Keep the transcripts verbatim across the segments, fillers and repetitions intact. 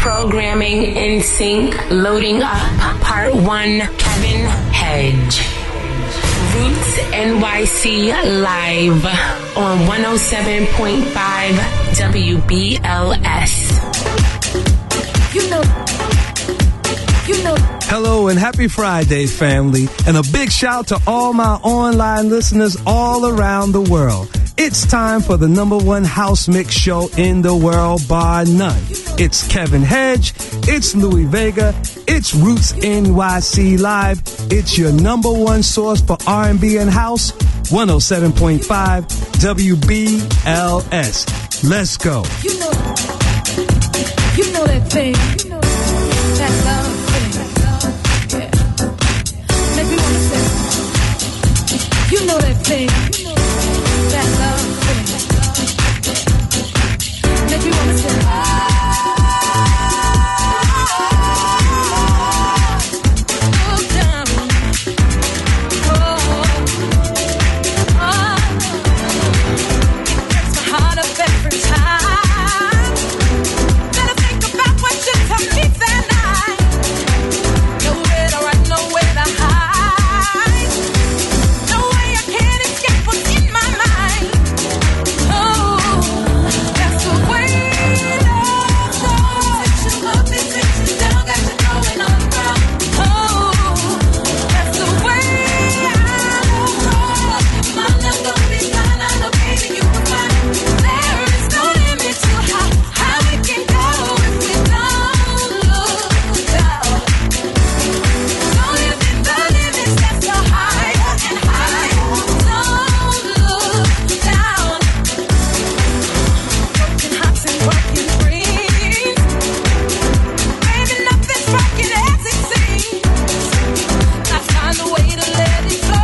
Programming in sync, loading up. Part one, Kevin Hedge. Roots N Y C live on one oh seven point five W B L S. You know, you know. Hello and happy Friday, family. And a big shout to all my online listeners all around the world. It's time for the number one house mix show in the world, bar none. It's Kevin Hedge. It's Louis Vega. It's Roots N Y C Live. It's your number one source for R and B and house, one oh seven point five W B L S. Let's go. You know, you know that thing, you know that love thing. Yeah. Make me wanna say, you know that thing, that love thing. Make me wanna say, oh, down. Oh, oh, it breaks my heart up every time. Better think about what you told me that night. Nowhere to run, nowhere to hide. No way I can escape what's in my mind. Oh, that's the way love goes. Switching up and switching down, got you going on the ground. Oh, that's the way I roll. If my love don't be blind, I know baby you will find. There is no limit to how how we can go if we don't look down. Don't live in the limits, that's so higher and higher. Don't look down. Broken hearts and broken dreams. Baby, nothing's broken as it seems. I find a way to let it go.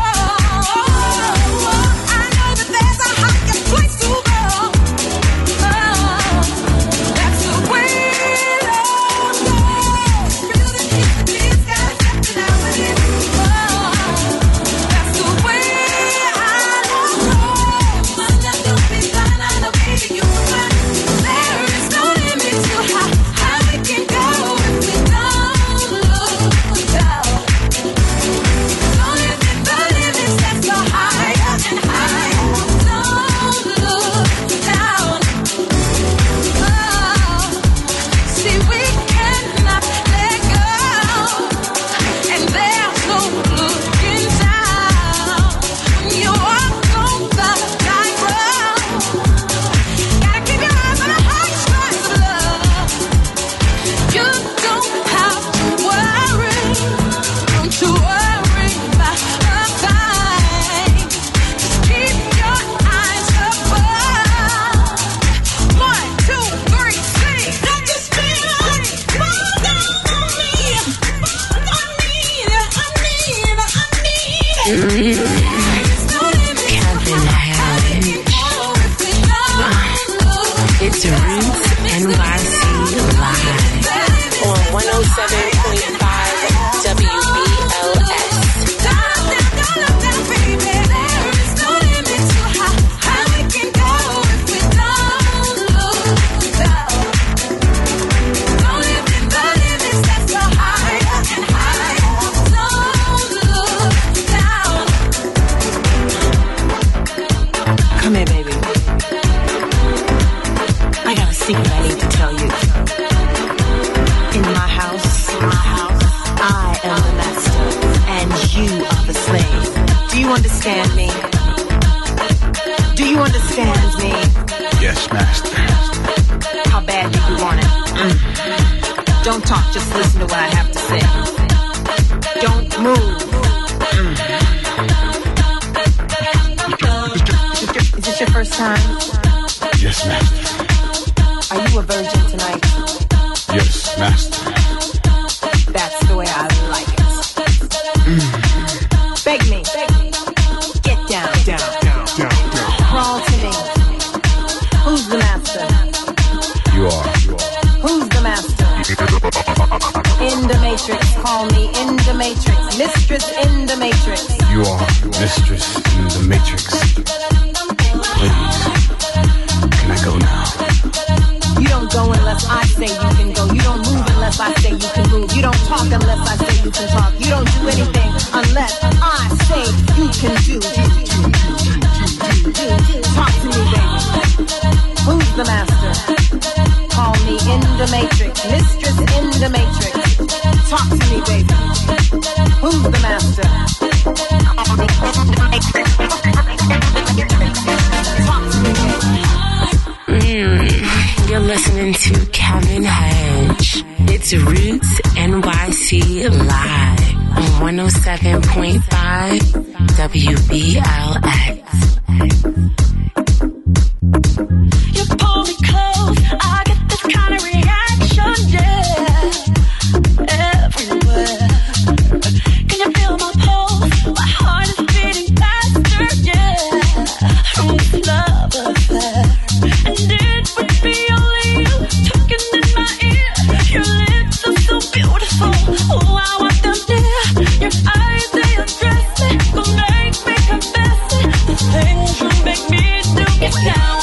I know that there's a higher place to go. Oh, that's the way love goes. Real and keep the tears, gotta get to know what it is. Oh, that's the way I love goes. My love don't be blind, I know baby you will find. There is no limit to how how we can go if we don't look down. Don't live in the limits, that's so higher and higher. Don't look down. Oh, see we cannot let go, and there's no looking down. When you walk on the tightrope, gotta keep your eyes on the heartstrings of love. You don't have to worry, don't you worry about a thing. Just keep your eyes above. One, two, three, sing. I just feel like fall down on me. I need it, I need it, I need it. There's no limit to Kevin how we Hedge. can go if we don't look It's down. Roots N Y C live on one oh seven point five W B L S. Down, down, down, down, down, baby. There is no limit to how how we can go if we don't look down. Don't live in the limits, that's so higher and higher. Don't look down. Come here, baby. I got a secret I need to tell you. In my house, in my house, I am the master, and you are the slave. Do you understand me? Do you understand me? Yes, master. How bad do you want it? Mm. Don't talk, just listen to what I have to say. Don't move. Mm. Is this your first time? Yes, master. Are you a virgin tonight? Yes, master. That's the way I like it. Beg me. Get down. Down, down, down, down. Crawl to me. Who's the master? You are. You are. Who's the master? In the Matrix. Call me in the Matrix. Mistress in the Matrix. You are mistress in the Matrix. Please, can I go now? You don't go unless I say you can go. You don't move the matrix, mistress in the matrix. Talk to me, baby. Who's the master? Talk to me, baby. Mm, you're listening to Kevin Hedge. It's Roots N Y C Live on one oh seven point five W B L X. You pull me close, I get this kind of reaction, yeah. Everywhere. Can you feel my pulse? My heart is beating faster, yeah. From this love affair. And it would be only you talking in my ear. Your lips are so beautiful. Oh, I want them near. Your eyes, they address me. Go make me confess it. The things you make me do get down.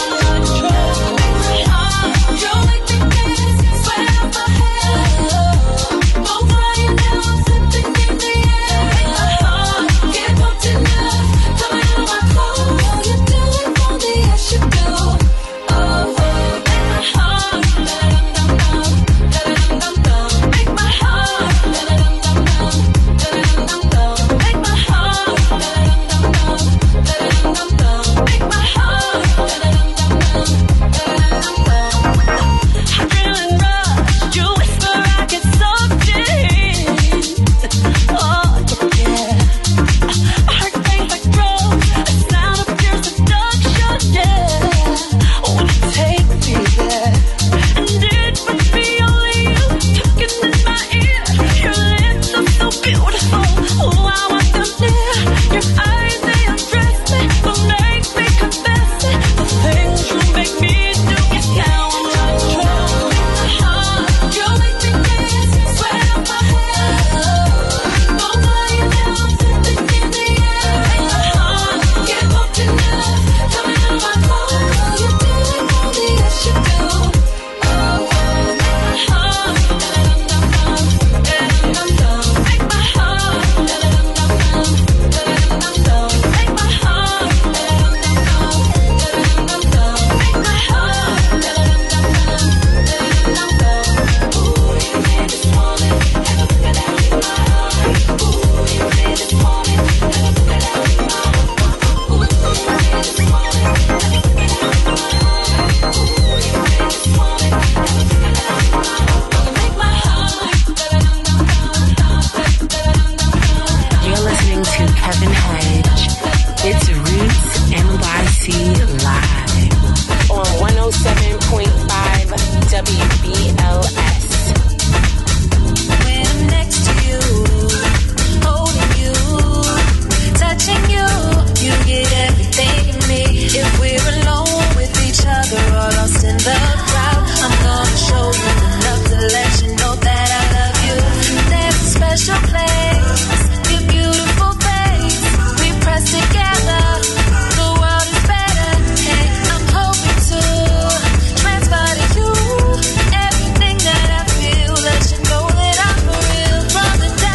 From the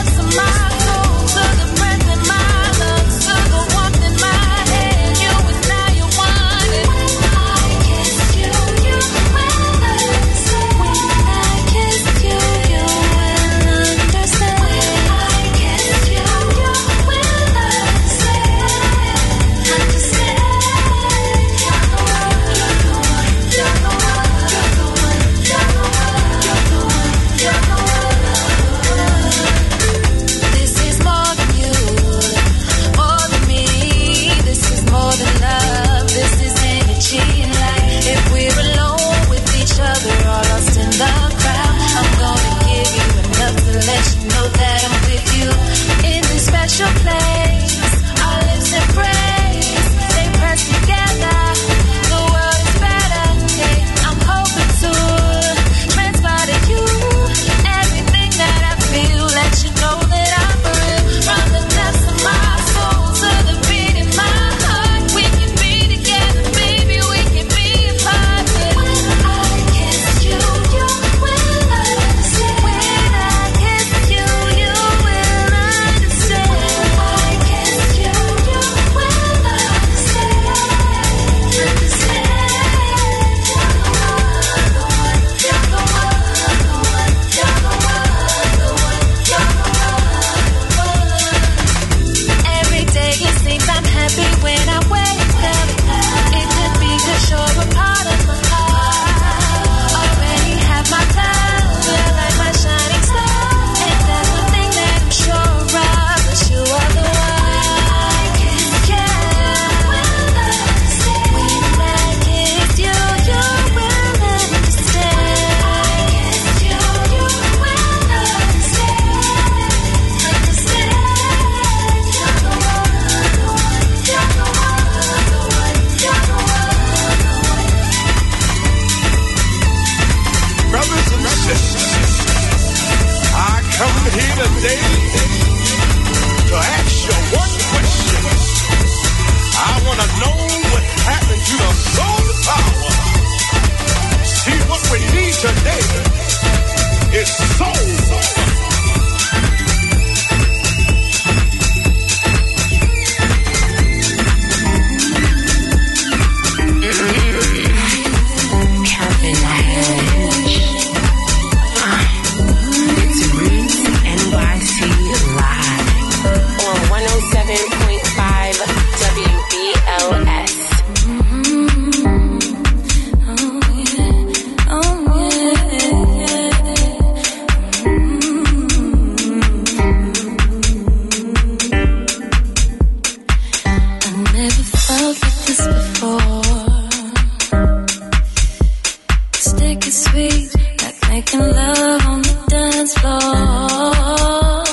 love on the dance floor,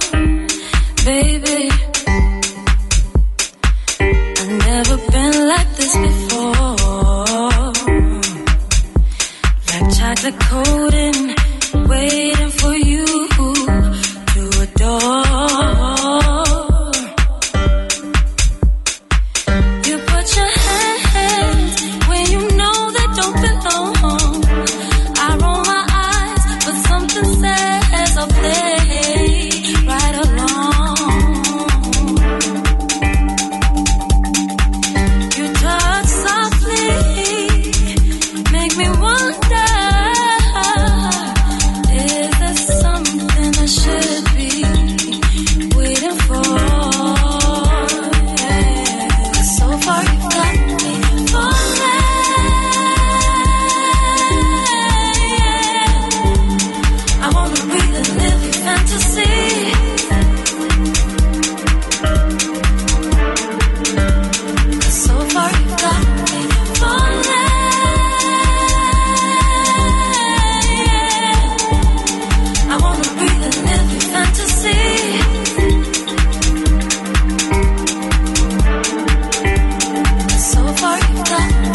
baby. I've never been like this before. Like chocolate coating, waiting for you to adore. You put your hands where you know they don't belong. I roll my eyes, but something says I'll play right along. You touch softly, make me wonder, is there something I should be waiting for? Yeah. So far you got me falling. I wanna breathe and live in fantasy. So far you got me falling. I wanna breathe and live in fantasy. So far you got me.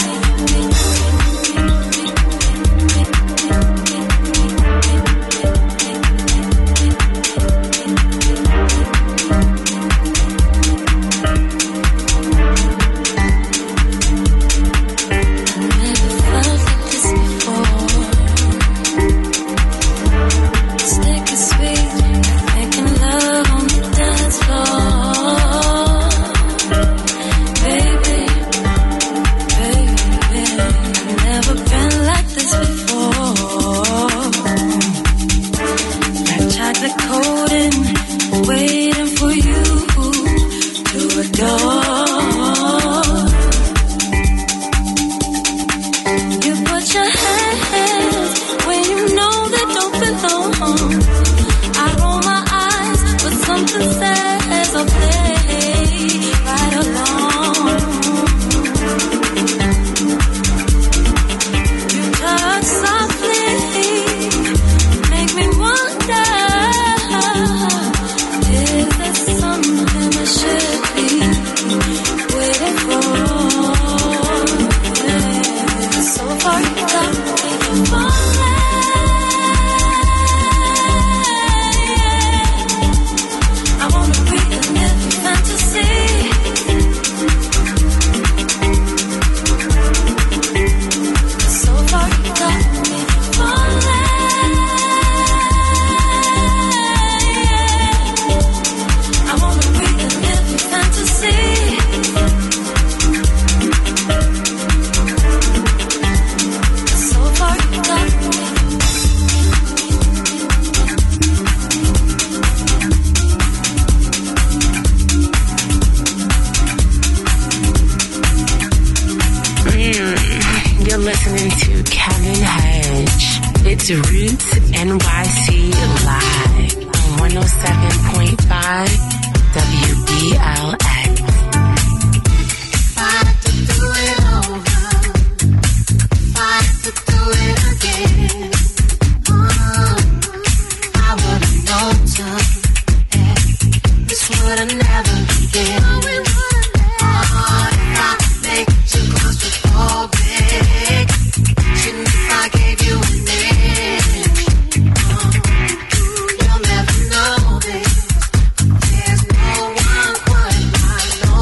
Never felt like this before. Stick is sweet, making love on the dance floor, baby, baby. I've never been like this before. Like chocolate coating, waiting for you to adore. You put your hands where you know they don't belong. I roll my eyes, but something says I'll play right along. You touch softly, make me wonder, is there something I should be waiting for? Yeah. So far you got me falling. I wanna breathe and live in fantasy. So far you got me falling. I wanna breathe and live in fantasy. So far you got me. Mm, you're listening to Kevin Hedge. It's Roots N Y C Live on one oh seven point five W B L X. Fight to do it over. Fight to do it again. Oh, I would've known yeah, this would've never begin. Oh, if I make you close to fall big, shouldn't if I gave you an inch. Oh, you'll never know this. There's no one quite my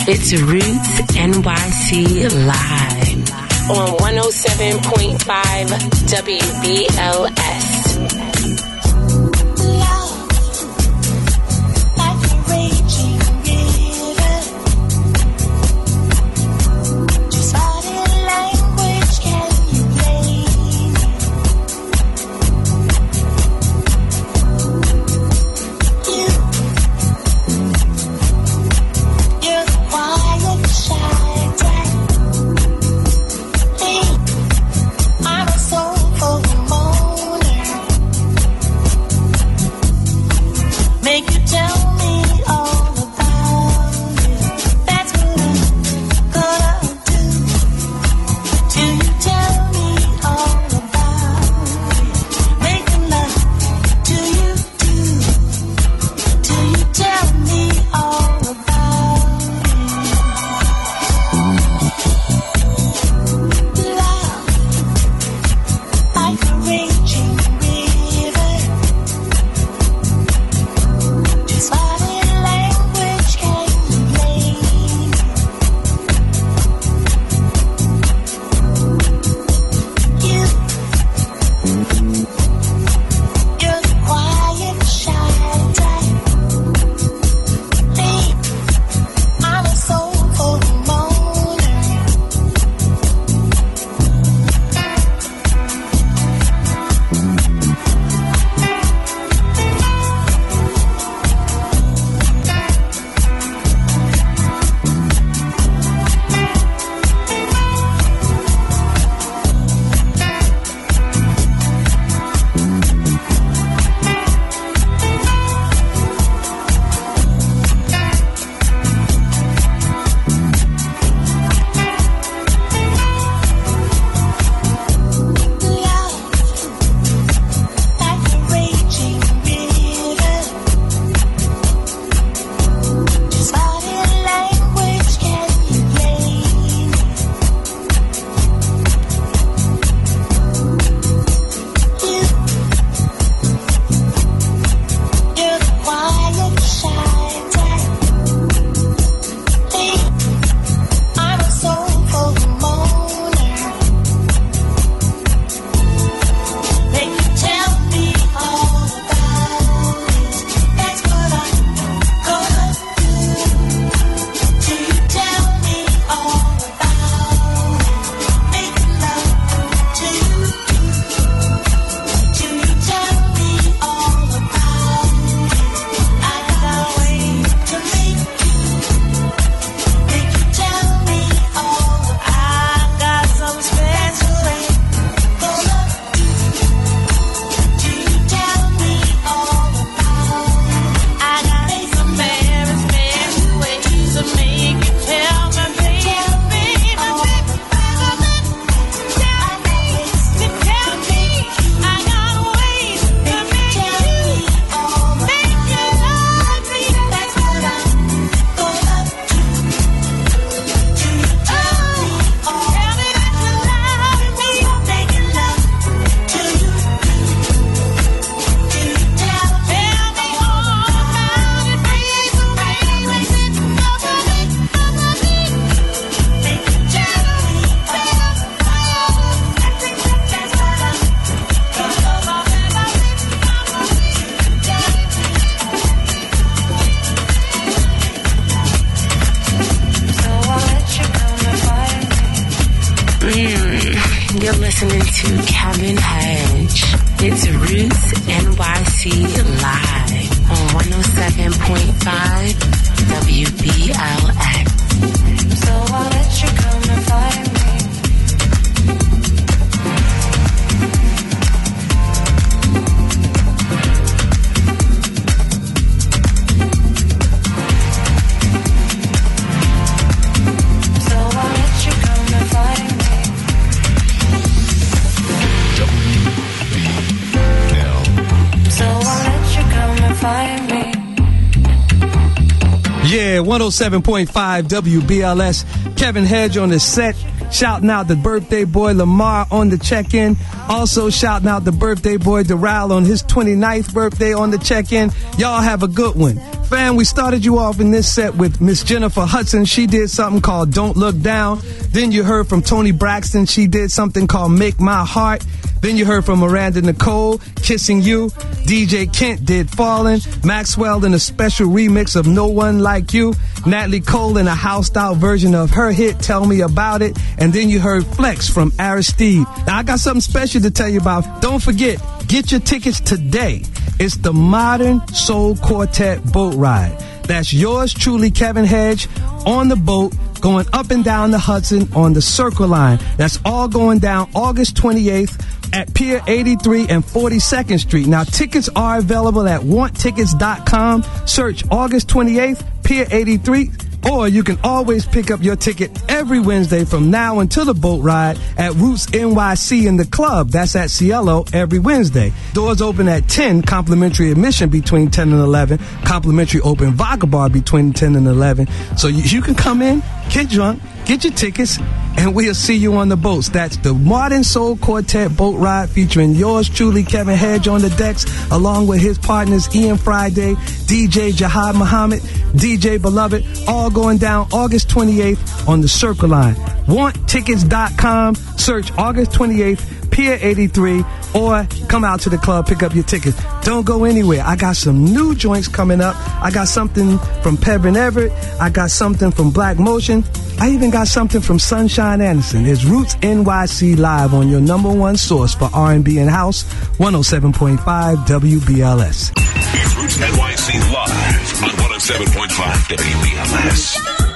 It's Roots N Y C Live on one oh seven point five W B L S. You're listening to Kevin Hedge. It's Roots N Y C Live on one oh seven point five W B L X. So I'll let you come and find me. So I'll let you come and find me. So I'll let you come and find me. Yeah, one oh seven point five W B L S. Kevin Hedge on the set. Shouting out the birthday boy Lamar on the check-in. Also shouting out the birthday boy Doral on his twenty-ninth birthday on the check-in. Y'all have a good one. Fam, we started you off in this set with Miss Jennifer Hudson. She did something called Don't Look Down. Then you heard from Toni Braxton. She did something called Make My Heart. Then you heard from Miranda Nicole, Kissing You. D J Kent did Fallin'. Maxwell in a special remix of No One Like You. Natalie Cole in a housed-out version of her hit, Tell Me About It. And then you heard Flex from Aristide. Now, I got something special to tell you about. Don't forget, get your tickets today. It's the Modern Soul Quartet Boat Ride. That's yours truly, Kevin Hedge, on the boat, going up and down the Hudson on the Circle Line. That's all going down August twenty-eighth at Pier eighty-three and forty-second Street. Now, tickets are available at want tickets dot com. Search August twenty-eighth, Pier eighty-three. Or you can always pick up your ticket every Wednesday from now until the boat ride at Roots N Y C in the club. That's at Cielo every Wednesday. Doors open at ten, complimentary admission between ten and eleven, complimentary open vodka bar between ten and eleven. So you, you can come in, get drunk, get your tickets, and we'll see you on the boats. That's the Modern Soul Quartet Boat Ride featuring yours truly, Kevin Hedge, on the decks, along with his partners Ian Friday, D J Jihad Muhammad, D J Beloved, all going down August twenty-eighth on the Circle Line. want tickets dot com, search August twenty-eighth, Pier eighty-three, or come out to the club, pick up your tickets. Don't go anywhere. I got some new joints coming up. I got something from Pevin Everett. I got something from Black Motion. I even got something from Sunshine Anderson. It's Roots N Y C Live on your number one source for R and B and House, one oh seven point five W B L S. It's Roots N Y C Live on one oh seven point five W B L S.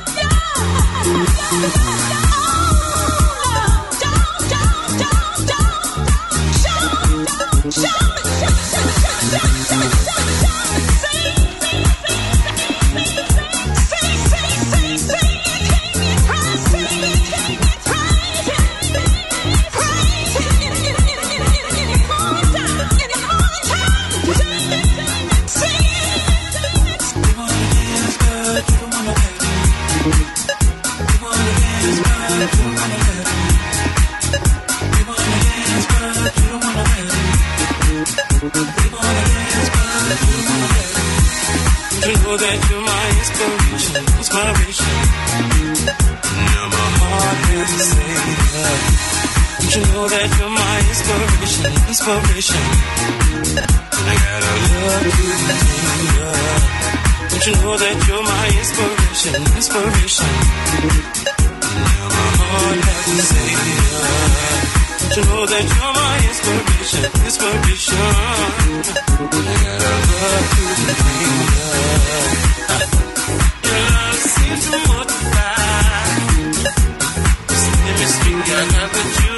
That you're my inspiration, inspiration. Now my heart has to say that. Don't you know that you're my inspiration, inspiration. I gotta love you, yeah. Don't you know that you're my inspiration, inspiration. Now my heart has to say that. Don't you know that you're my inspiration, inspiration. I gotta love you, yeah. Your love seems to multiply. This chemistry I got with you,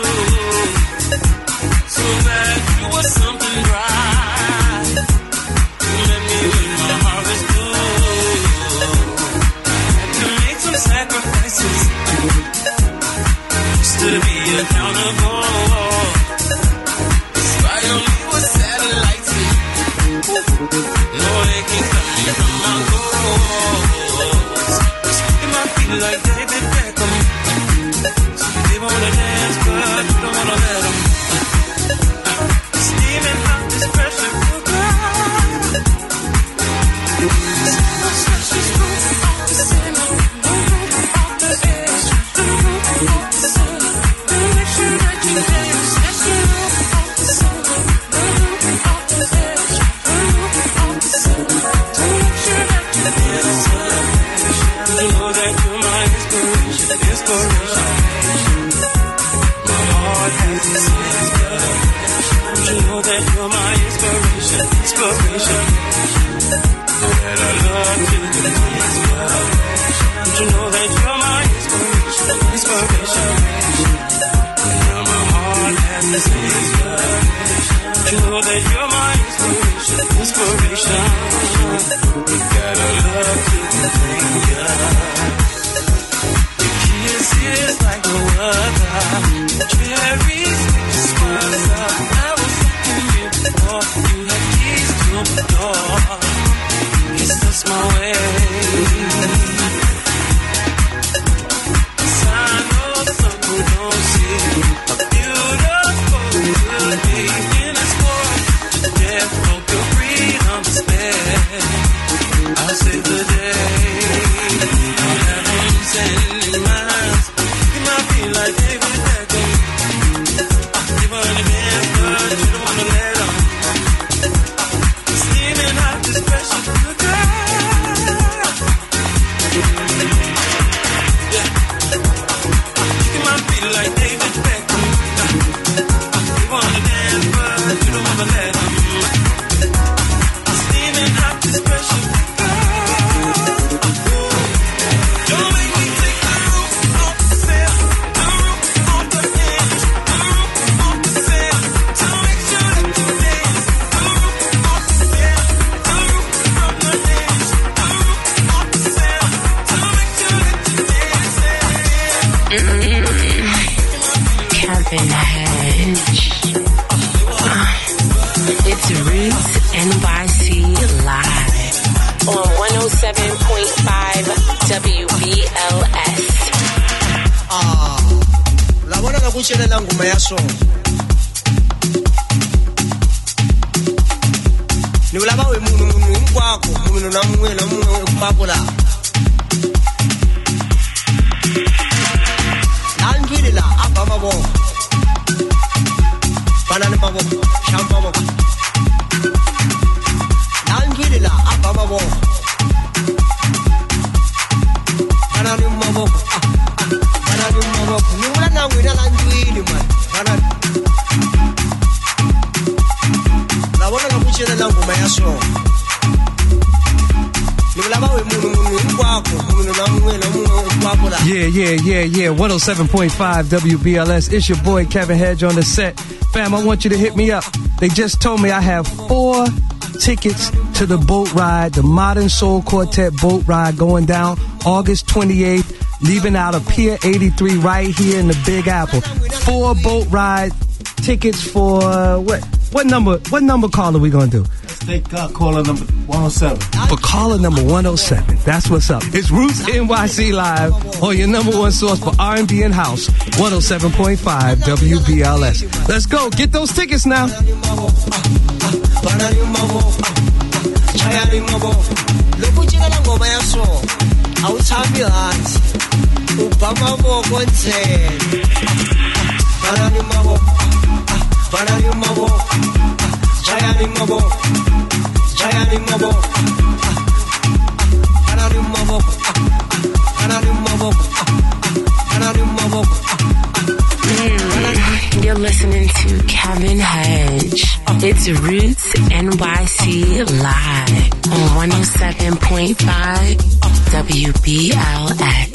so that you were something right. You let me when my heart is blue. I had to make some sacrifices just to be accountable. Spy on me with satellites. No, they can't cut me from my goals. Sticking my feet like David Beckham. So they wanna dance, but you don't wanna let them. Steaming hot, this pressure cooker. So much is moving off the center, moving off the edge, moving off the center. Make sure that you dance, that's the roof off the center, moving off the edge, moving off the center. Make sure that you dance. You know that you're my inspiration, inspiration. My heart has its inspiration. You know that you're my inspiration, inspiration. That I love you, inspiration. You know that you're my inspiration, inspiration. Now my heart has its inspiration. You know that you're my inspiration, inspiration. That I love you, inspiration. Your kiss is like no other. Cherries, smile up. I was looking you before you had keys to the door. It's just my way. Kevin Hedge. Uh, it's Roots N Y C Live on one oh seven point five W B L S. Ah, la buona la cucina la ngoma ya so. Ni ulaba we munu munu inkwako, munu na mwe na mwe kupapula. Nanjwilila apa mabo. Banana mabo, champa mabo. Nanjwilila apa mabo. Banana mabo. Banana mabo. Ni ula na wina nanjwili man. Banana. La bona ka kuchela la ngoma ya so. Yeah, yeah, yeah, yeah. one oh seven point five W B L S. It's your boy Kevin Hedge on the set. Fam, I want you to hit me up. They just told me I have four tickets to the boat ride, the Modern Soul Quartet boat ride going down August twenty-eighth, leaving out of Pier eighty-three right here in the Big Apple. Four boat ride tickets for uh, what? What number? What number call are we gonna do? Take uh, caller number one oh seven. For caller number one oh seven. That's what's up. It's Roots N Y C Live on your number one source for R and B and House, one oh seven point five W B L S. Let's go. Get those tickets now. Giant mabo, giant mabo, giant mabo, giant mabo, giant mabo. You're listening to Kevin Hedge. It's Roots N Y C Live on one oh seven point five W B L S.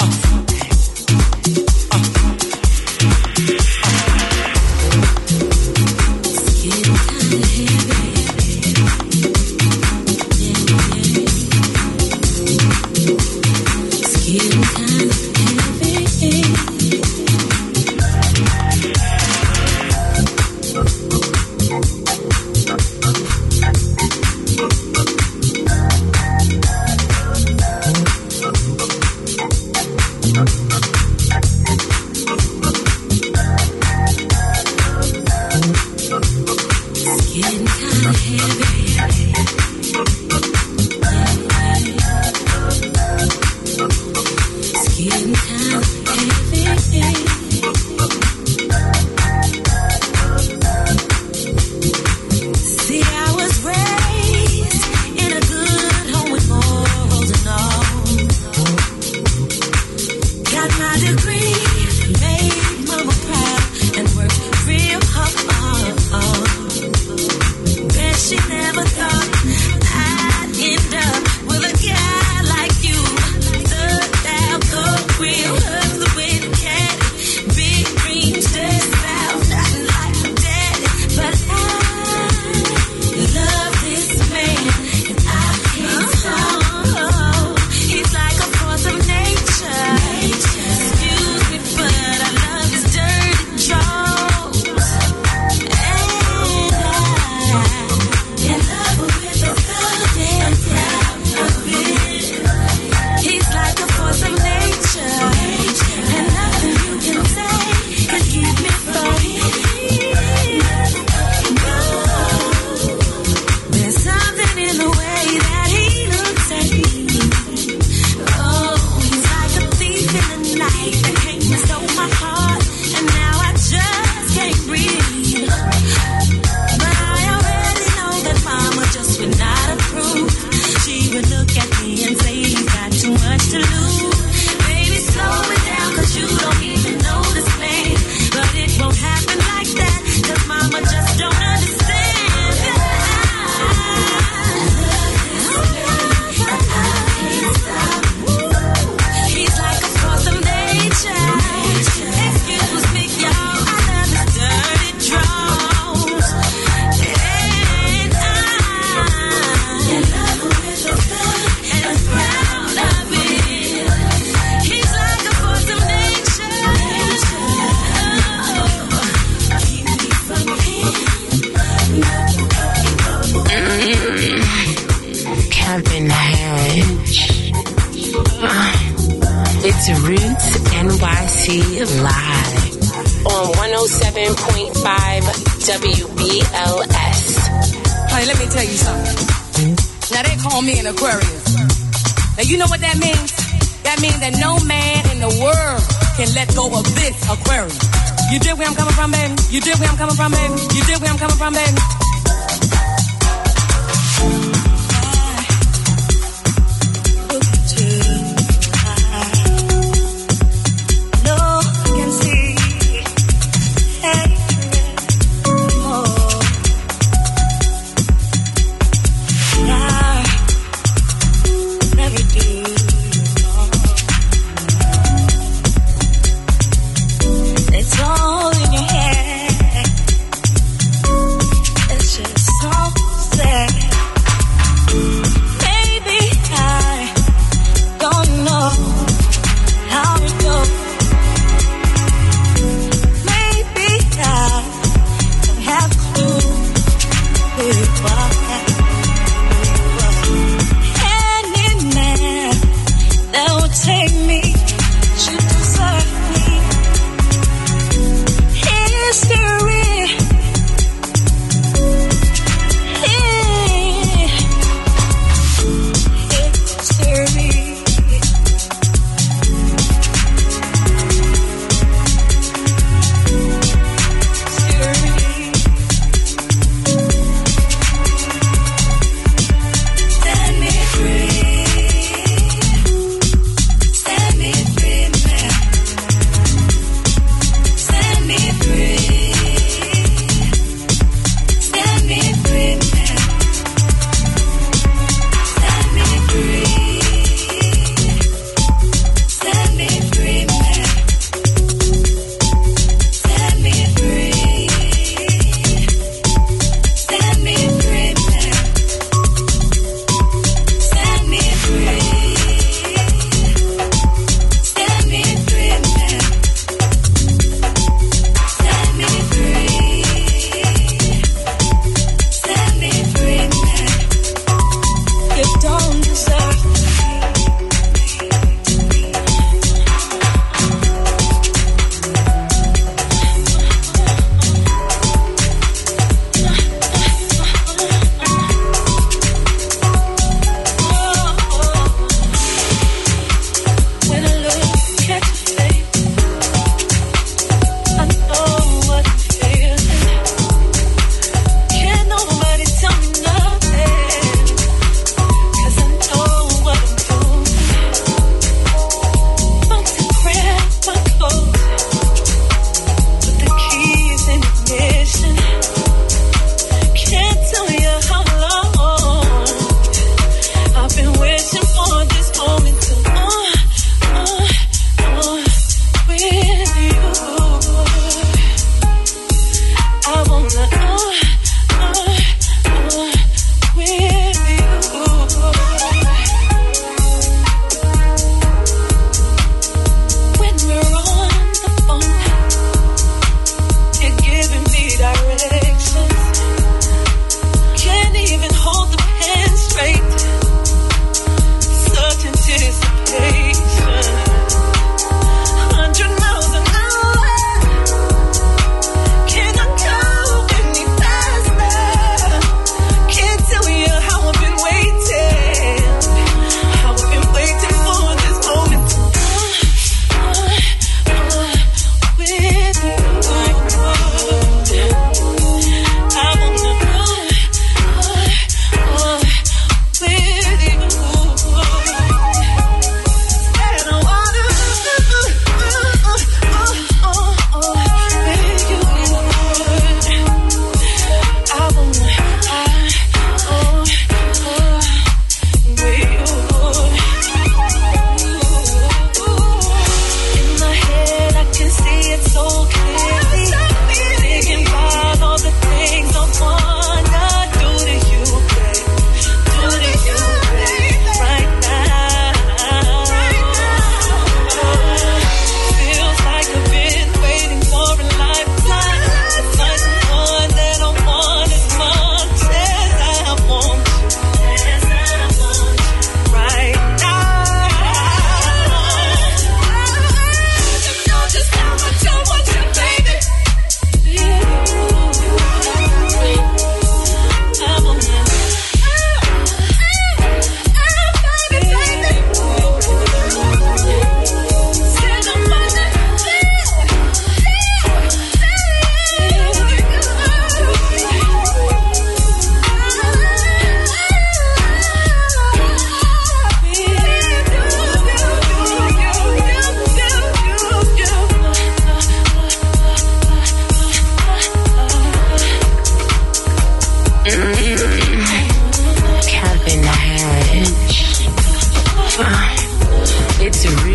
Real hurt. It's Roots N Y C Live on one oh seven point five W B L S. Honey, let me tell you something. Now they call me an Aquarius. Now you know what that means? That means that no man in the world can let go of this Aquarius. You dig where I'm coming from, baby? You dig where I'm coming from, baby? You dig where I'm coming from, baby? It's all in your head. It's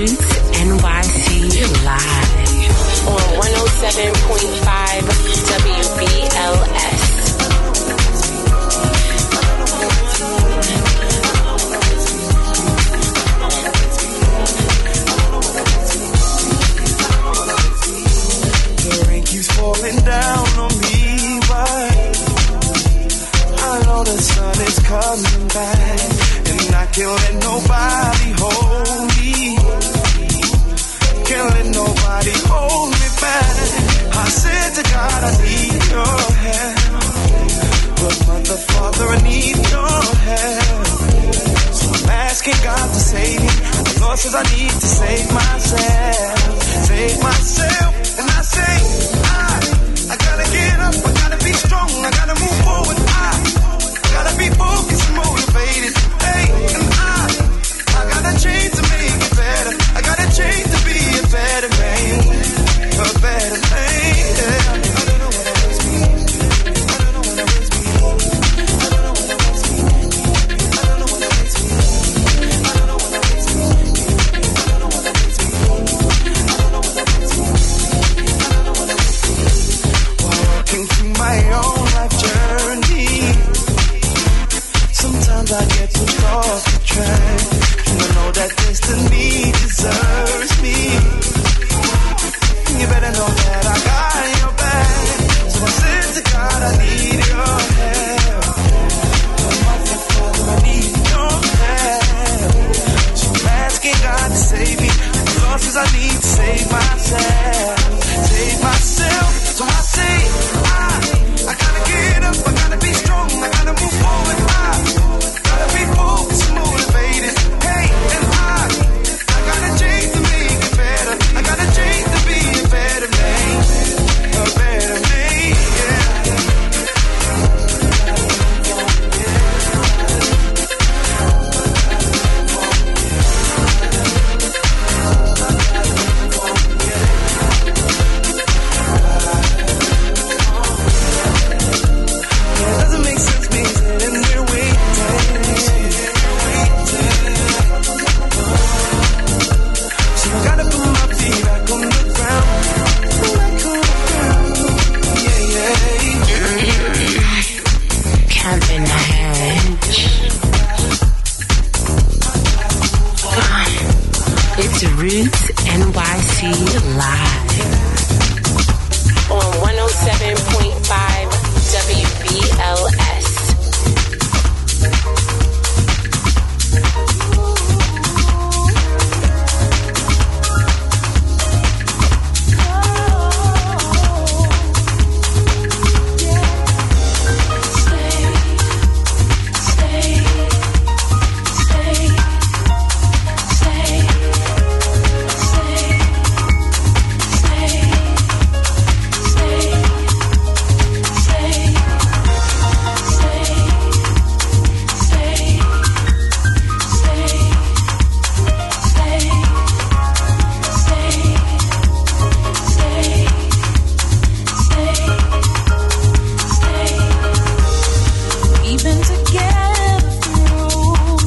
Roots N Y C live on one oh seven point five W B L S. The rain keeps falling down on me, but I know the sun is coming back, and I can't let nobody hold me. Can't let nobody hold me back. I said to God, I need your help, but mother, father, I need your help. So I'm asking God to save me. The Lord says I need to save myself, save myself, and I say I, I gotta get up, I gotta be strong, I gotta move forward. I, I gotta be focused and motivated. Hey, and I, I gotta change to make it better. I gotta change to be a better man, a better man. Yeah. I don't know what it is me. I don't know what it is me. I don't know what it is me. I don't know what it is me. I don't know what it is me. I don't know what it is me. I don't know what it is me. I don't know what it is me. While walking through my own life journey, sometimes I get pushed off the track, and I know that destiny deserves me. You better know that I got your back. So I said to God, I need your help. Oh, my Father, I need your help. So I'm asking God to save me. The Lord says I need to save myself, save myself. So I say, I, I gotta get up, I gotta be strong, I gotta move forward. I gotta be focused and motivated. Hey, and I, I gotta change to make it better. I gotta change to be a better man, a better man, yeah. It doesn't make sense me sitting there waiting. So I gotta put my feet back on the ground. Back on the ground. Yeah, yeah. Kevin Hedge. It's Roots N Y C live on one oh seven point five W B L S. Even together through,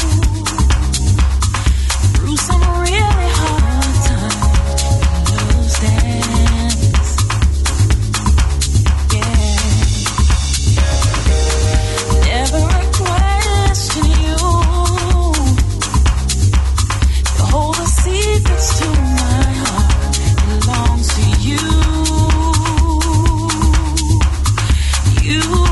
through some really hard times, love's dance, yeah. Never a question you, you hold the secrets to my heart, it belongs to you, you.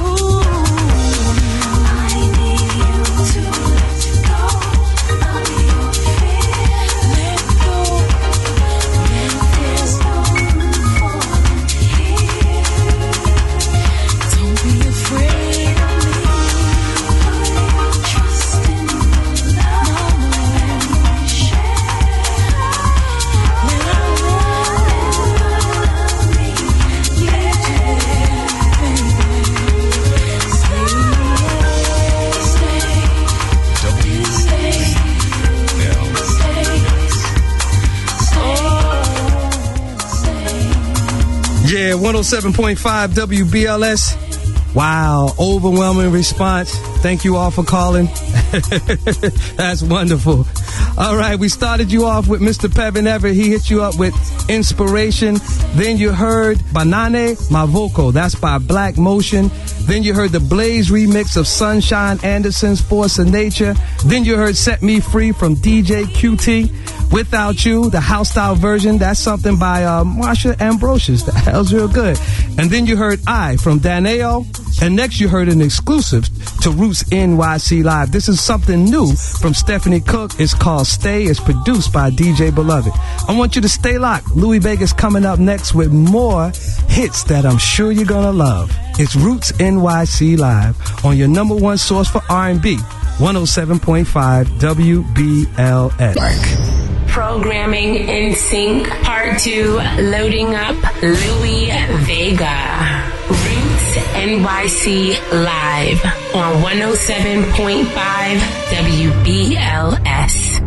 Yeah, one oh seven point five W B L S. Wow, overwhelming response. Thank you all for calling. That's wonderful. All right, we started you off with Mister Pevin Everett. He hit you up with Inspiration. Then you heard Banane Mavoko. That's by Black Motion. Then you heard the Blaze remix of Sunshine Anderson's Force of Nature. Then you heard Set Me Free from D J Q T. Without You, the house style version. That's something by uh, Marsha Ambrosius. That was real good. And then you heard I from Daneo. And next you heard an exclusive to Roots N Y C Live. This is something new from Stephanie Cook. It's called Stay. It's produced by D J Beloved. I want you to stay locked. Louis Vegas coming up next with more hits that I'm sure you're gonna love. It's Roots N Y C Live on your number one source for R and B, one oh seven point five W B L S. Programming in sync, part two, loading up Louis Vega. Roots N Y C Live on one oh seven point five W B L S.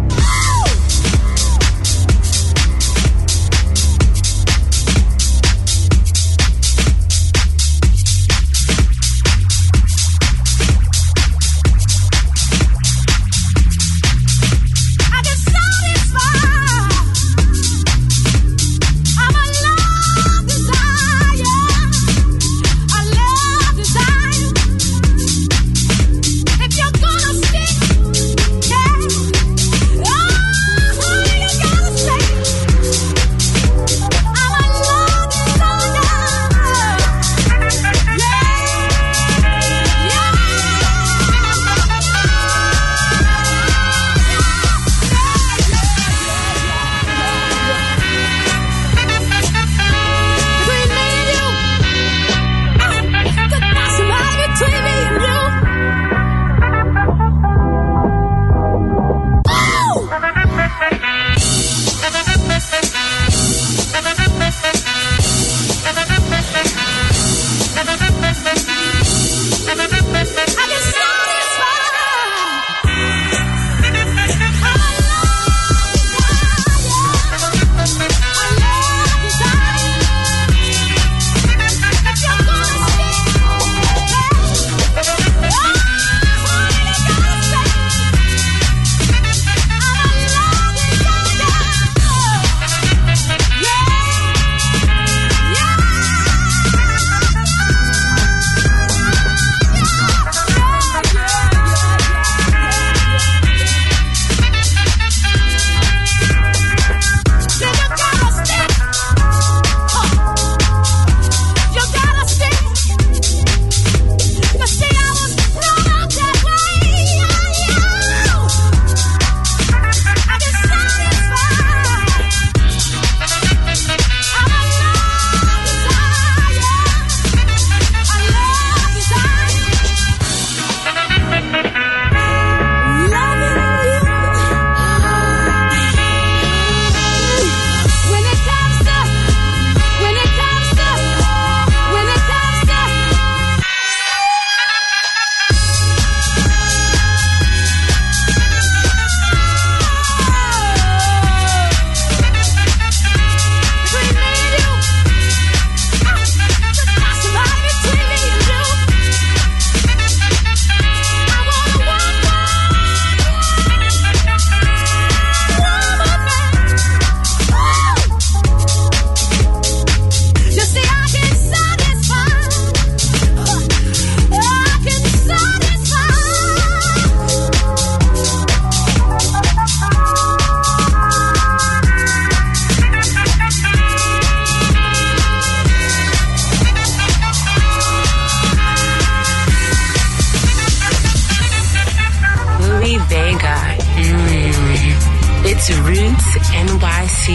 Roots N Y C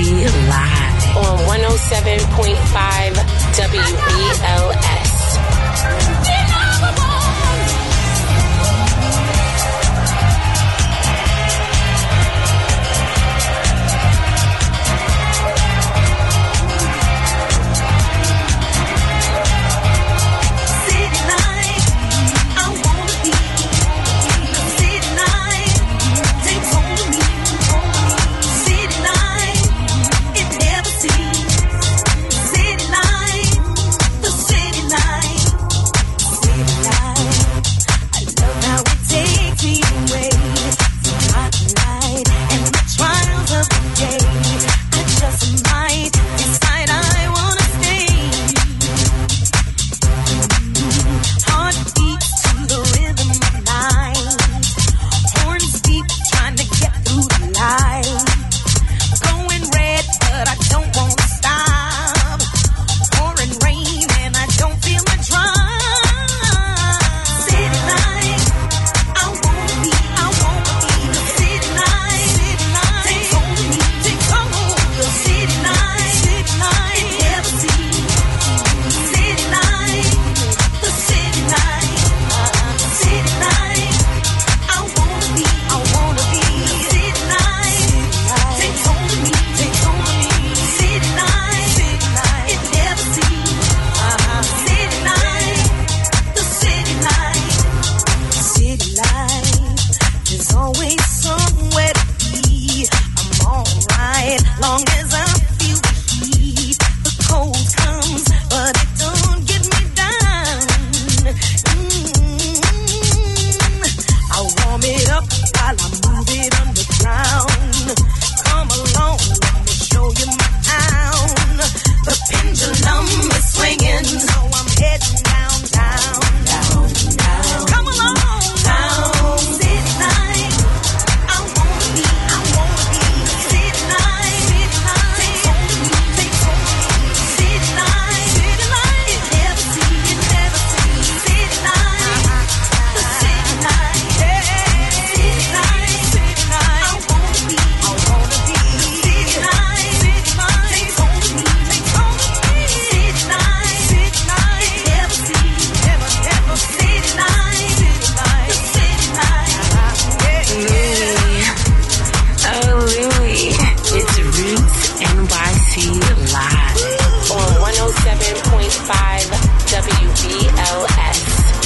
Live on one oh seven point five W B L S. City life, the city life. long as I feel the heat. The cold comes, but it don't get me down. Mm-hmm. I'll warm it up while I move it underground. Come along, let me show you my town. The pendulum is swinging, so I'm heading down, down, down, down. Come along, down, city life. I wanna be, I wanna be city life, city life. Take hold of me, take hold of me, city life, city life. You never see, you never see city life, the city life, yeah. City life, city life. I wanna be, I wanna be city life, city life. Take hold of me, take hold of me, city life, city life. You never see, never, never city life, city life, the city life, yeah, yeah. Oh, Louie. It's Roots N Y C Live on one oh seven point five W B L S.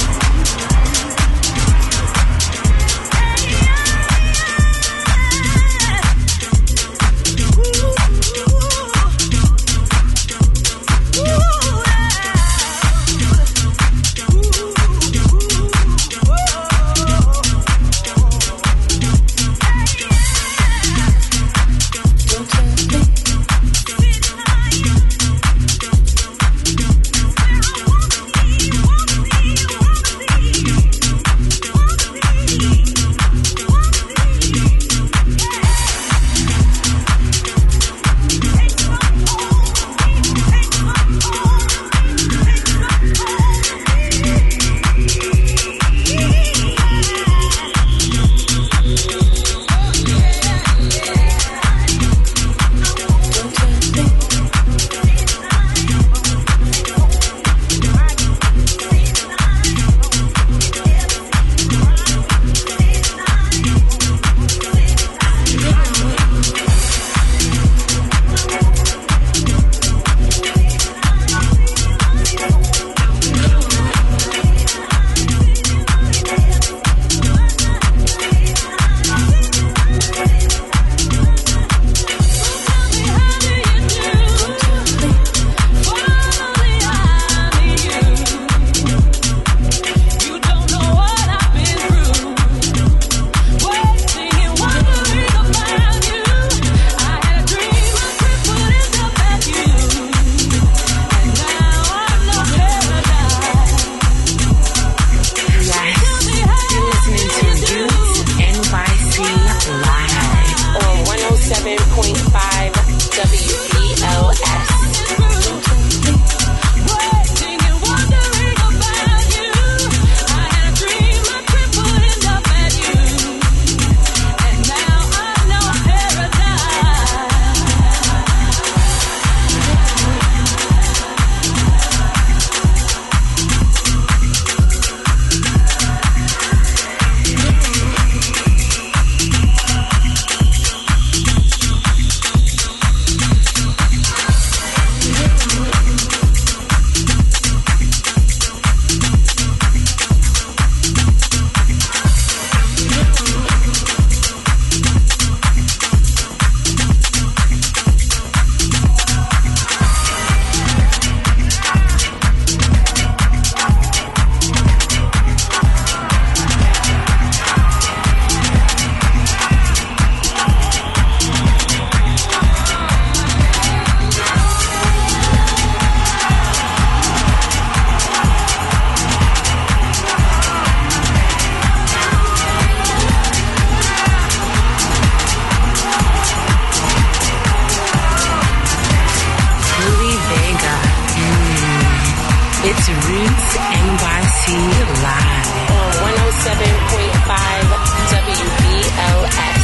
It's Roots N Y C Live on one oh seven point five W B L S.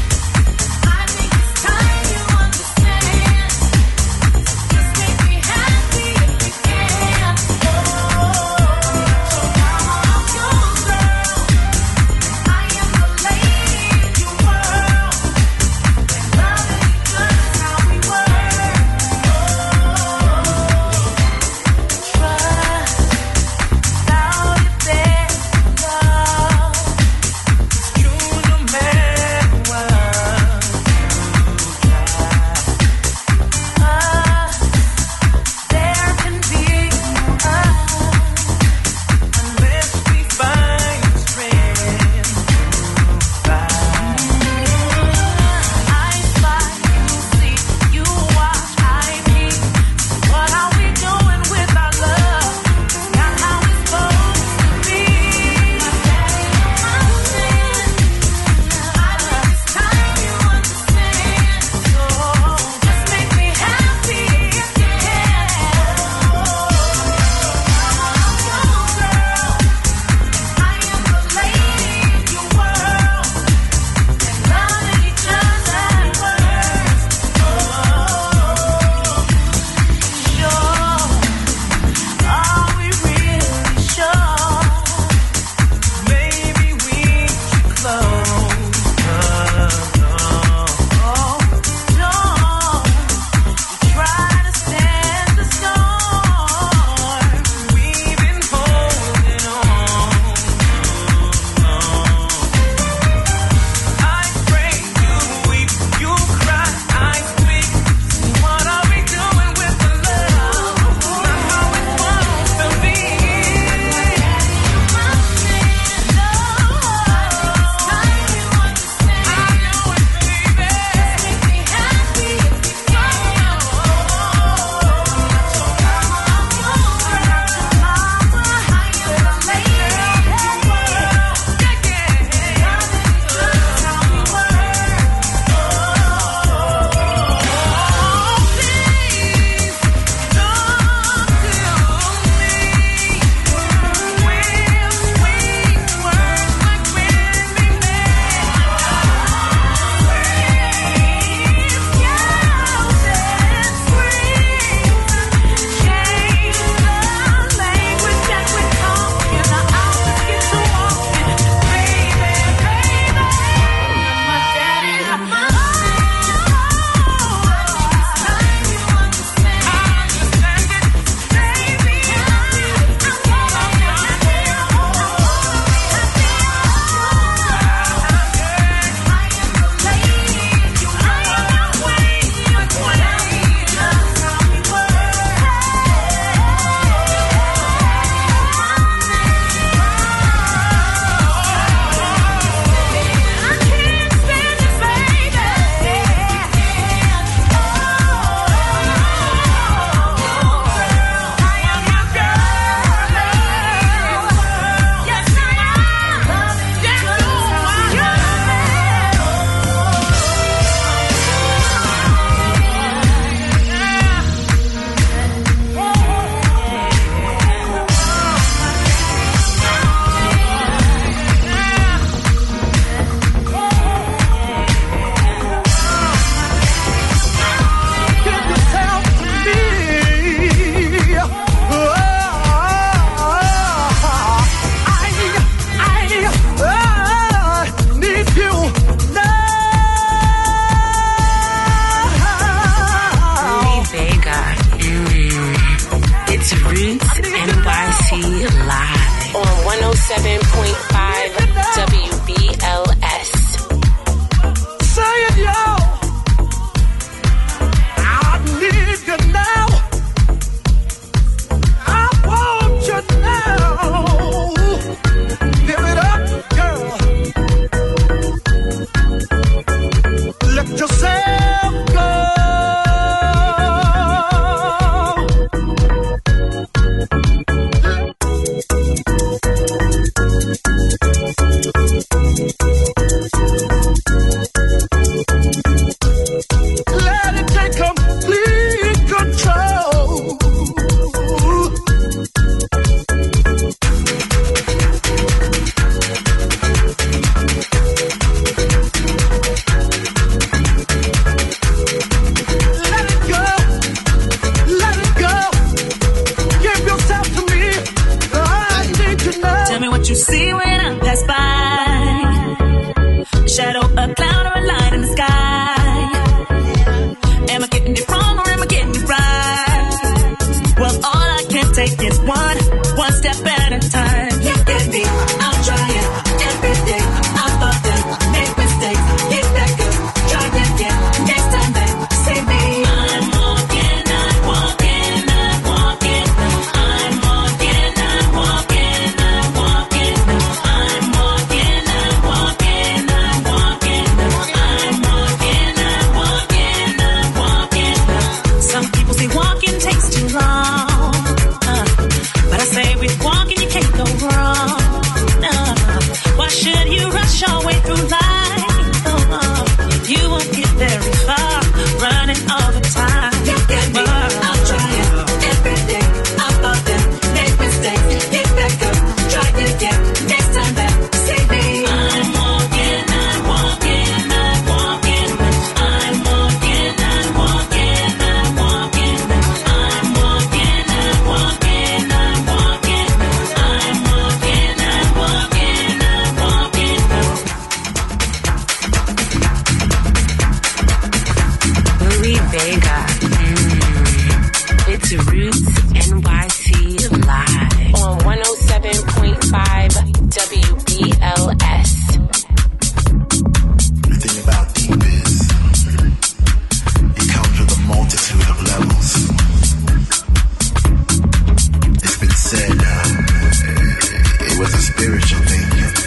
Happy. pass by. A shadow, a cloud, or a light in the sky. Am I getting it wrong or am I getting it right? Well, all I can take is one, one step at a time. You get me, I'm trying every day. I thought that make mistakes, get back up, try again. Next time they see me, I'm walking, I'm walking, I'm walking. I'm walking, I'm walking, I'm walking. I'm walking, I'm walking, I'm walking. I'm walking, I'm walking, I'm walking. Some people say walking takes too long, uh, but I say with walking you can't go wrong. Uh, why should you rush your way through life? Oh, uh, you won't get very far running all the time. You get me, I'm trying every day. I thought that make mistakes, get back up, try again. Next time that see me, I'm walking, I'm walking, I'm walking. I'm walking, I'm walking, I'm walking. I'm walking, I'm walking, I'm walking. I'm walking, I'm walking, I'm walking. Louis Vega. Mm. It's Roots N Y C Live on one oh seven point five W B L S. The thing about deep is it comes with a multitude of levels. It's been said uh, it was a spiritual thing,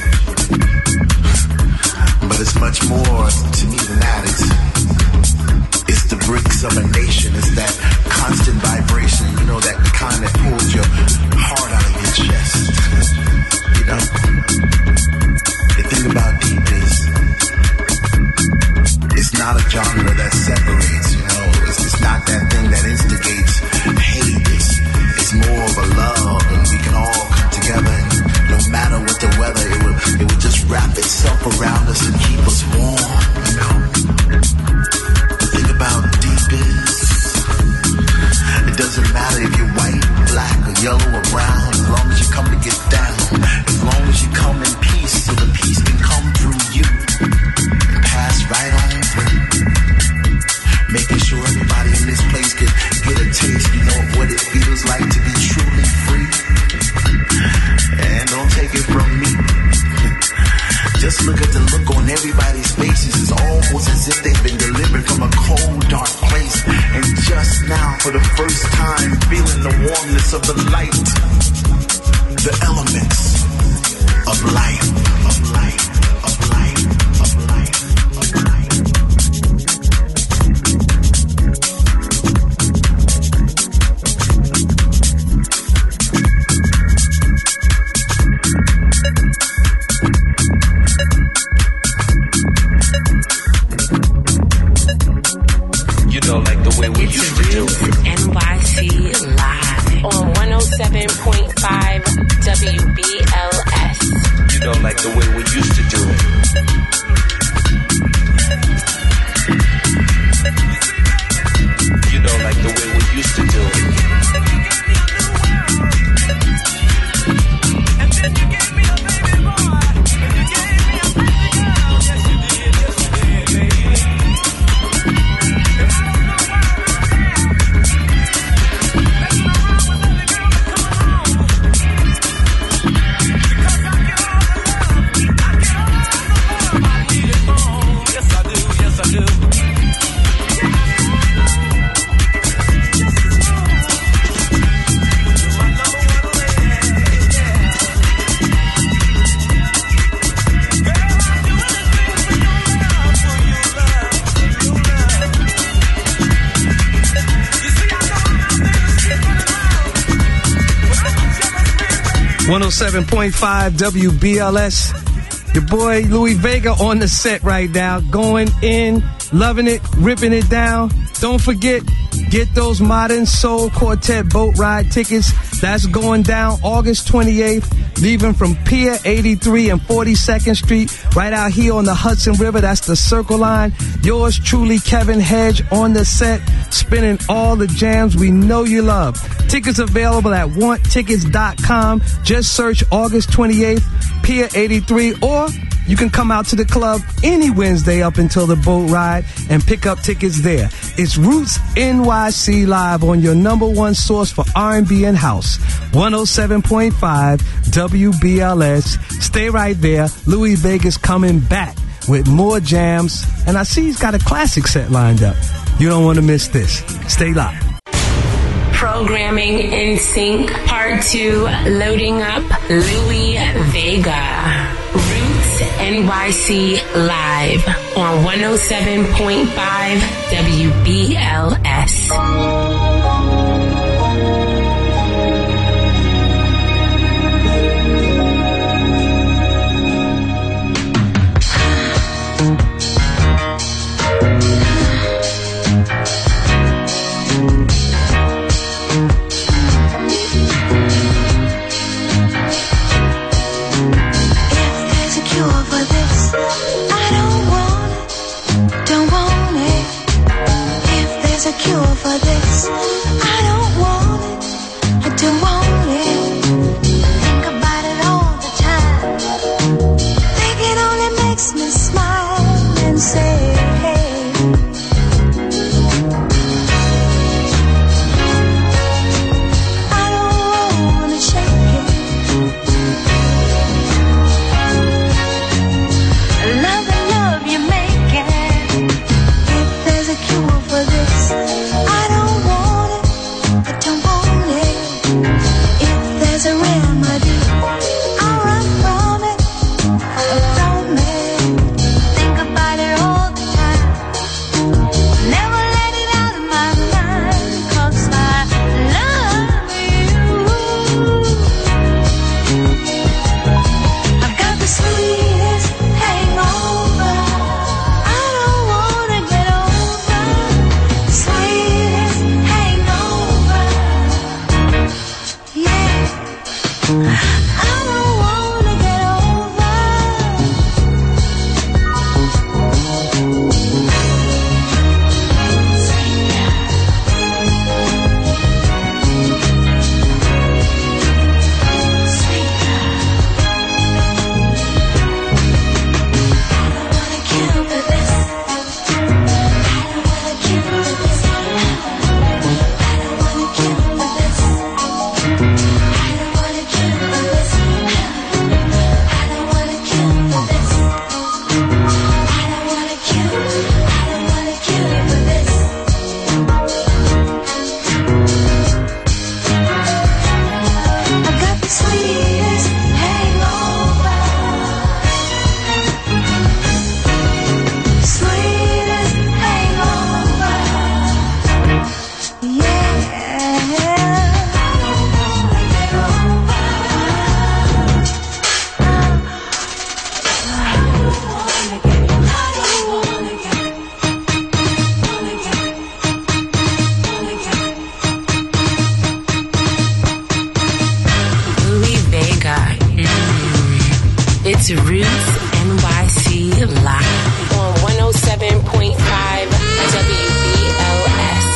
but it's much more to me than that. It's it's the bricks of a nation. It's that constant vibration, you know, that kind that pulls your heart out of your chest. You know, the thing about deep is it's not a genre that separates, you know. It's, it's not that thing that instigates hate. It's, it's more of a love, and we can all come together, and no matter what the weather, it will, it will just wrap itself around us and keep us warm, you know. The thing about deep is it doesn't matter if you're white, black, or yellow, or brown, as long as you come to get down, as long as you come in peace, so the peace can come through you and pass right on through. Making sure everybody in this place could get a taste, you know, of what it feels like to be truly free. And don't take it from me. Just look at the look on everybody's faces. It's almost as if they've been delivered from a cold, dark place. And just now, for the first time, feeling the warmness of the light, the elements of life, of life, of life, of life, of life. You know, like the way we It's used to do Roots it. N Y C Live on one oh seven point five W B L S. You know, like the way we used to do it. You know, like the way we used to do it. one oh seven point five W B L S. Your boy Louis Vega on the set right now, going in, loving it, ripping it down. Don't forget, get those Modern Soul Quartet boat ride tickets. That's going down August twenty-eighth leaving from Pier eighty-three and forty-second Street, right out here on the Hudson River. That's the Circle Line. Yours truly, Kevin Hedge, on the set, spinning all the jams we know you love. Tickets available at want tickets dot com. Just search August twenty-eighth, Pier eighty-three, or you can come out to the club any Wednesday up until the boat ride and pick up tickets there. It's Roots N Y C Live on your number one source for R and B and house. one oh seven point five W B L S. Stay right there. Louis Vegas coming back with more jams. And I see he's got a classic set lined up. You don't want to miss this. Stay live. Programming in sync, part two, loading up Louis Vega. Roots N Y C Live on one oh seven point five W B L S. A cure for this. I don't want it. I don't want it. Think about it all the time. Think it only makes me smile and say, hey. I don't wanna shake it. I love the love you make it. If there's a cure for this, I don't want it, I don't want it. If there's a remedy, I'll run from it, from it. Think about it all the time. Never let it out of my mind, 'cause I love you. I've got the sweetest hangover. I don't wanna get over. Sweetest hangover. Yeah. I don't wanna get over. I've got the sweetest hangover. Sweetest hangover. Yeah. I don't wanna get over. I don't wanna get, I don't wanna get, wanna get, wanna get. Louis Vega. Mm. It's Roots N Y C Live on one oh seven point five W B L S.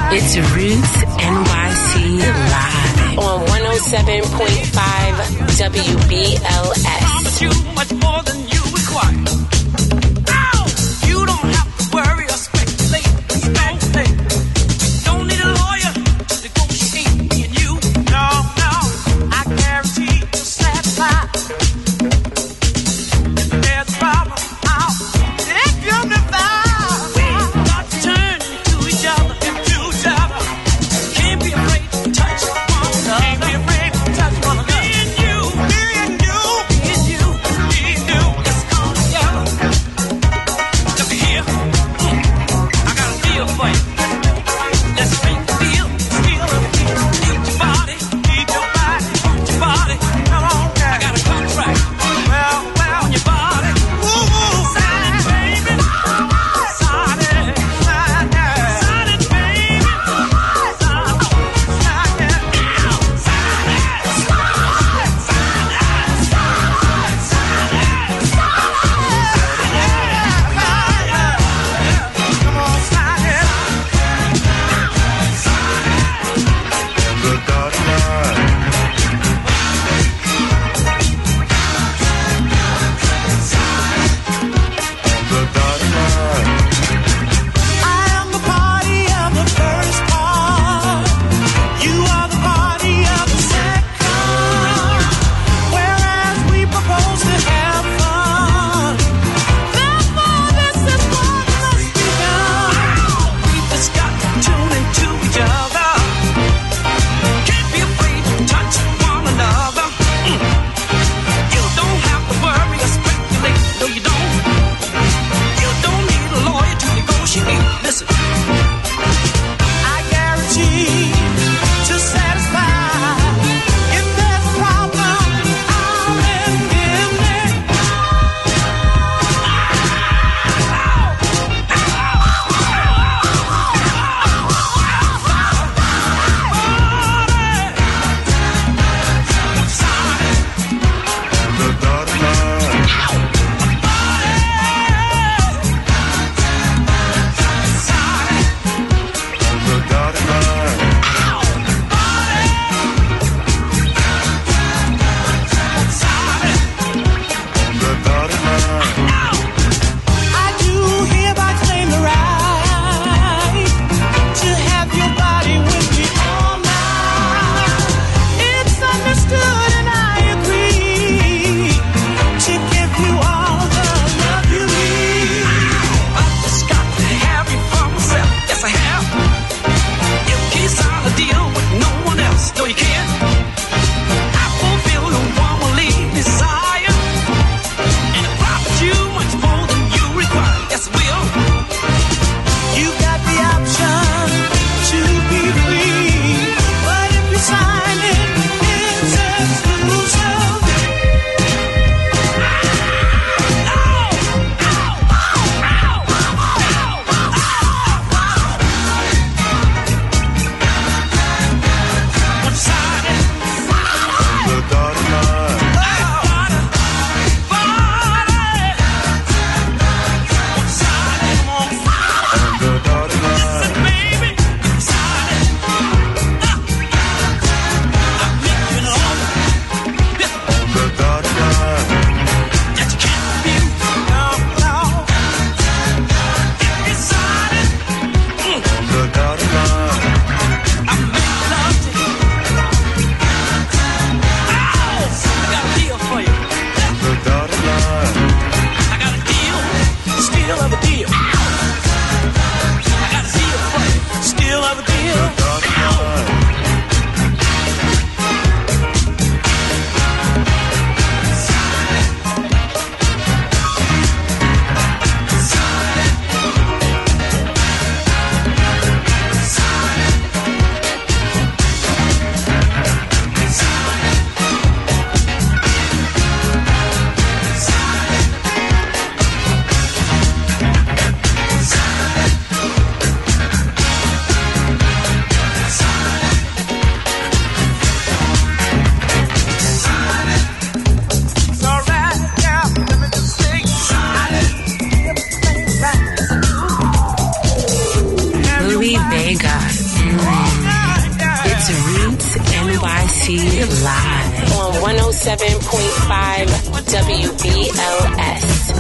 It's Roots N Y C Live on one oh seven point five W B L S. You much more than you require. Now, you don't have to worry or speculate. speculate. Don't need a lawyer to negotiate me and you. No, no, I guarantee you'll satisfy. If there's a problem, I'll take you to find. We got to turn into each other, into each other. Can't be afraid to touch one another. Can't be afraid to touch one another. Me and you, me and you, me and you, me and you. Let's come together. seven point five W B L S.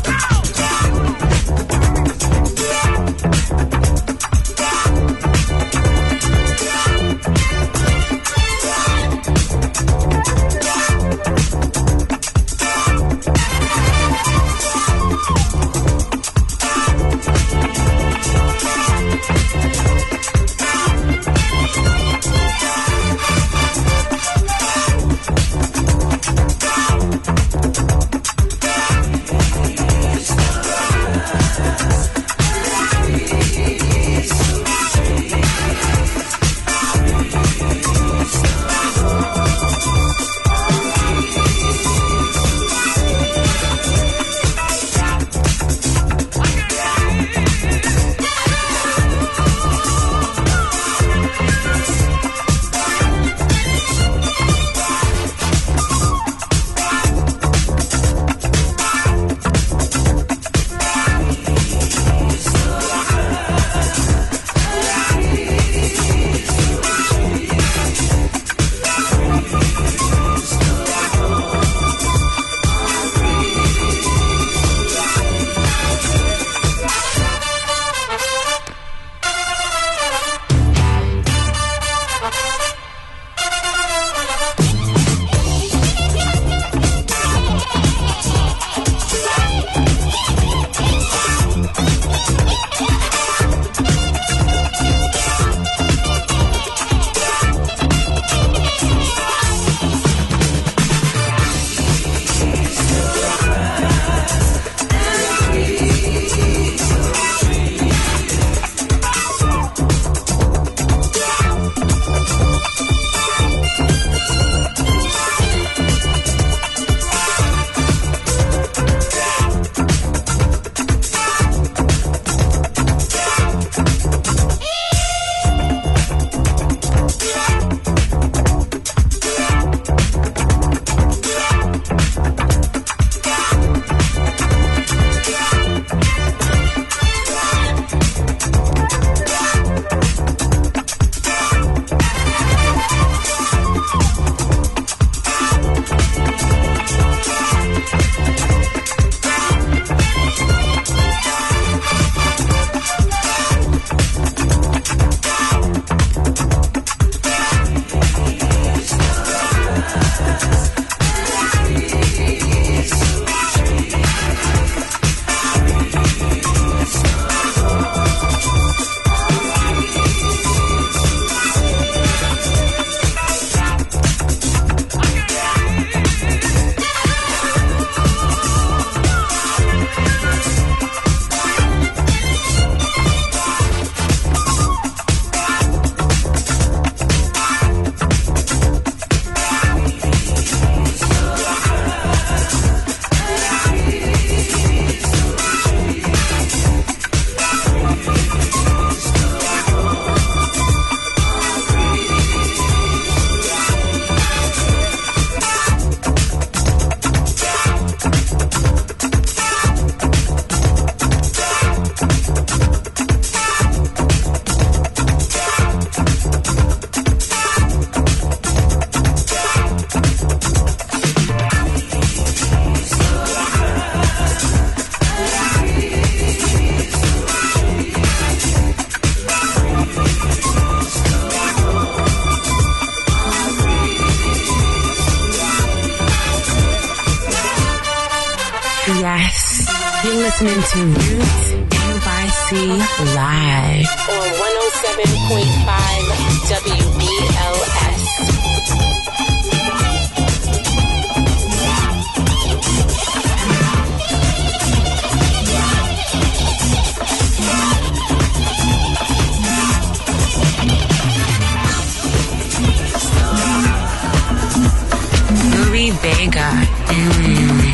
Yes, you're listening to Roots N Y C live on one oh seven point five W B L S. Louis Vega. Mm.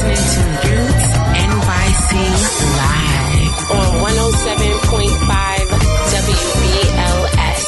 listening to Roots N Y C live on one oh seven point five W B L S.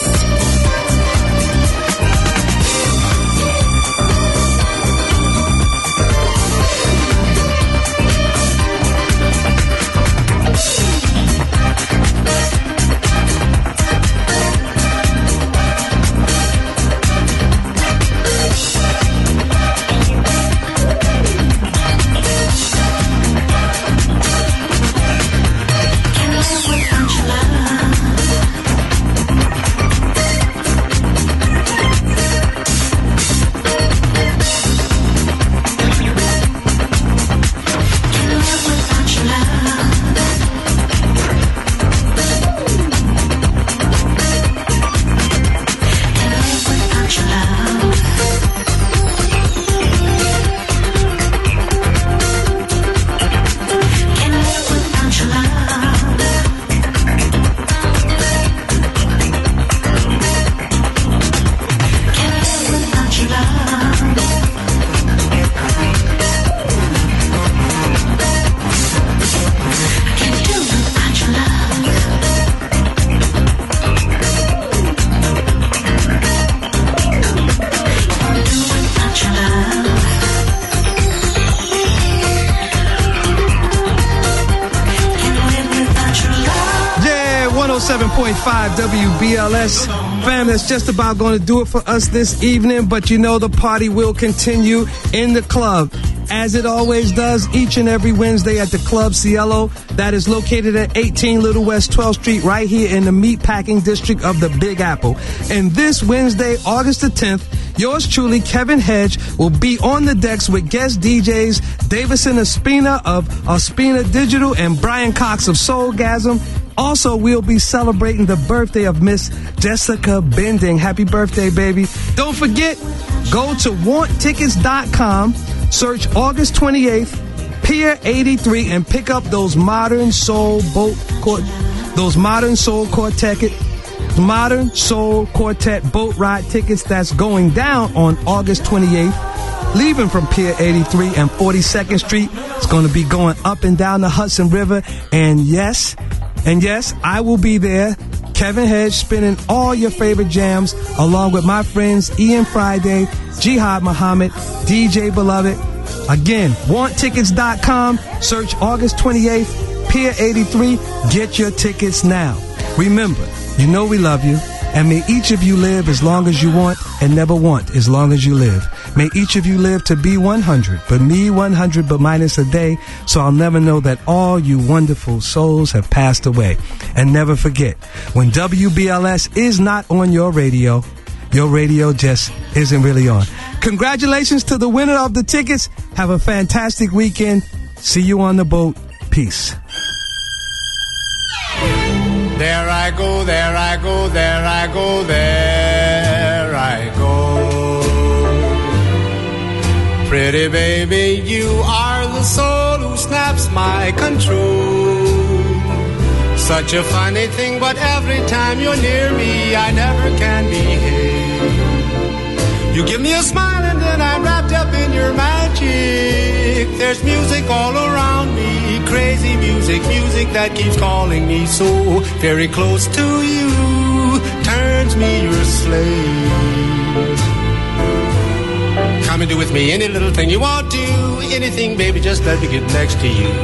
seven point five W B L S. Fam, that's just about going to do it for us this evening, but you know the party will continue in the club, as it always does each and every Wednesday at the Club Cielo. That is located at eighteen Little West twelfth Street, right here in the meatpacking district of the Big Apple. And this Wednesday, August the tenth, yours truly, Kevin Hedge, will be on the decks with guest D Js Davison Ospina of Ospina Digital and Brian Cox of Soulgasm. Also, we'll be celebrating the birthday of Miss Jessica Bending. Happy birthday, baby. Don't forget, go to want tickets dot com, search August twenty-eighth, Pier eighty-three, and pick up those modern soul boat court, those modern soul quartet, modern soul quartet boat ride tickets that's going down on August twenty-eighth. Leaving from Pier eighty-three and forty-second Street. It's going to be going up and down the Hudson River. And yes, and yes, I will be there. Kevin Hedge spinning all your favorite jams along with my friends Ian Friday, Jihad Muhammad, D J Beloved. Again, want tickets dot com. Search August twenty-eighth, Pier eighty-three. Get your tickets now. Remember, you know we love you. And may each of you live as long as you want and never want as long as you live. May each of you live to be one hundred, but me one hundred but minus a day, so I'll never know that all you wonderful souls have passed away. And never forget, when W B L S is not on your radio, your radio just isn't really on. Congratulations to the winner of the tickets. Have a fantastic weekend. See you on the boat. Peace. There I go, there I go, there I go, there I go. Pretty baby, you are the soul who snaps my control. Such a funny thing, but every time you're near me, I never can behave. You give me a smile and then I'm wrapped up in your magic. There's music all around me, crazy music, music that keeps calling me so very close to you, turns me your slave. Come and do with me any little thing you want to, anything, baby, just let me get next to you.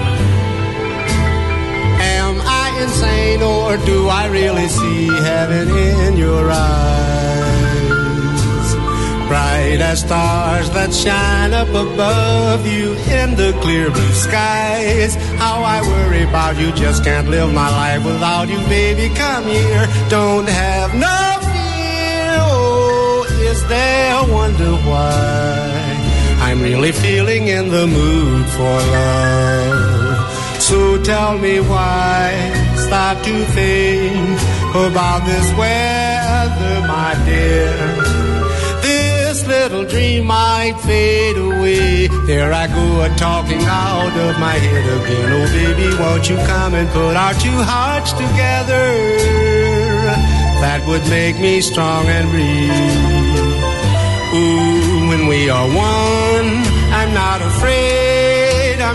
Am I insane or do I really see heaven in your eyes? Bright as stars that shine up above you in the clear blue skies. How I worry about you, just can't live my life without you, baby. Come here, don't have no fear. Oh, is there a wonder why I'm really feeling in the mood for love? So tell me why, stop to think about this weather, my dear. This little dream might fade away. There I go, a-talking out of my head again. Oh, baby, won't you come and put our two hearts together? That would make me strong and breathe. Ooh, when we are one, I'm not afraid.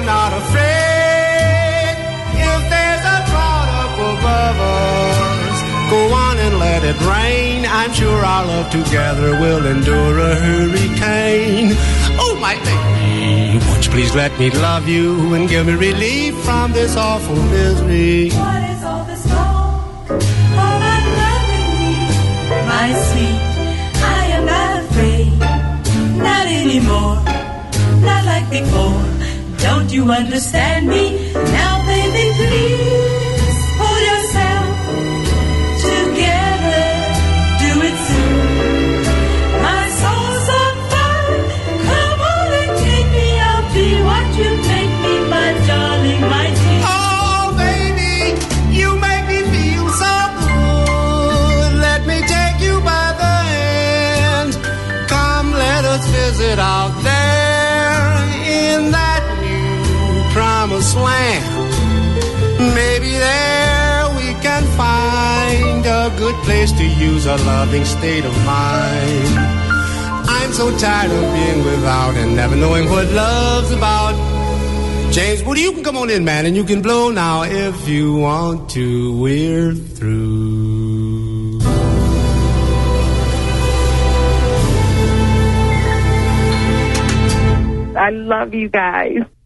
it rain. I'm sure our love together will endure a hurricane. Oh, my baby, won't you please let me love you and give me relief from this awful misery? What is all this talk about loving me, my sweet? I am not afraid, not anymore, not like before. Don't you understand me? Now, baby, please hold yourself together. Do it soon. My soul's on fire. Come on and take me. I'll be what you make me, my darling, my dear. Oh, baby, you make me feel so good. Let me take you by the hand. Come, let us visit out there in that new promised land. Maybe there we can find a good place to use a loving state of mind. I'm so tired of being without and never knowing what love's about. James, Woody, you can come on in, man, and you can blow now if you want to. We're through. I love you guys.